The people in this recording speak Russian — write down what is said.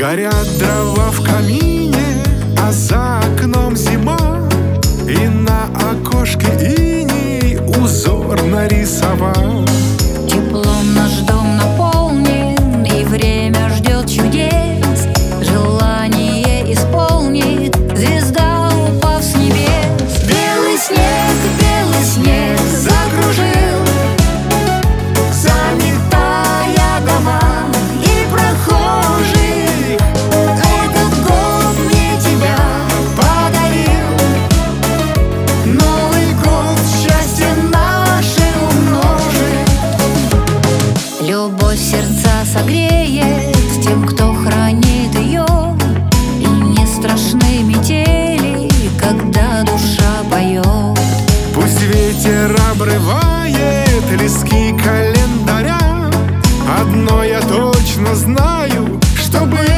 Горят дрова в камине, а за окном зима, и на окошке иней узор нарисовал. Теплом наш дом наполнен, и время ждет чудес. Желание исполнит звезда, упав с небес. Белый снег закружил, заметая дома и прохожих. Этот год мне тебя подарил, Новый год счастье наше умножит. Любовь сердца согреет тем, кто хранит ее, и не страшны метели, когда душа поет. Пусть ветер обрывает листки календаря, одно я точно знаю, чтобы